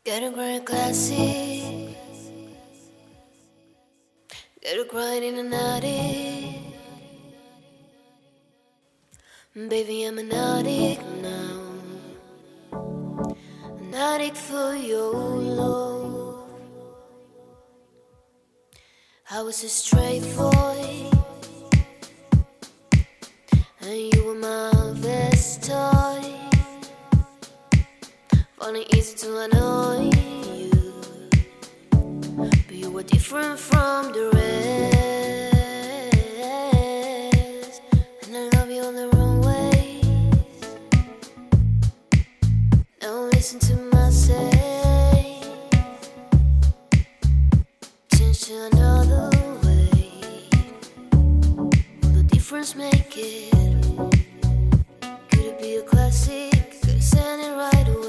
Get a grind classy, get a grind in an attic. Baby, I'm an addict now, an addict for your love. I was a stray boy, and you were my best toy. Funny, easy to annoy you, but you were different from the rest. And I love you all the wrong ways. Now listen to my say, change to another way. Will the difference make it? Could it be a classic? Could send it right away.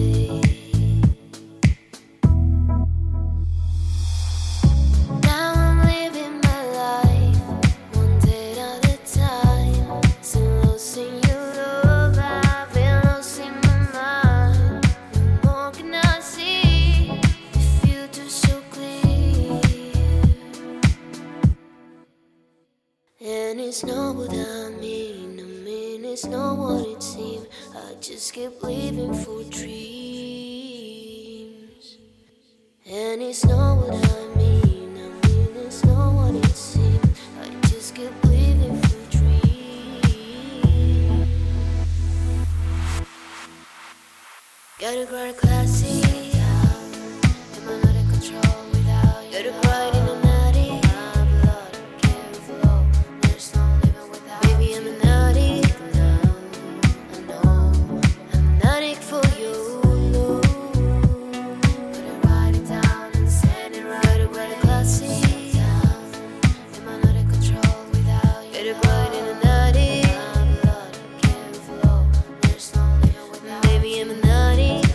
And it's not what I mean, it's not what it seems. I just keep living for dreams. And it's not what I mean, it's not what it seems. I just keep living for dreams. Gotta grow classy, am I not in control without you? Gotta grind in the night. Baby, I'm a naughty.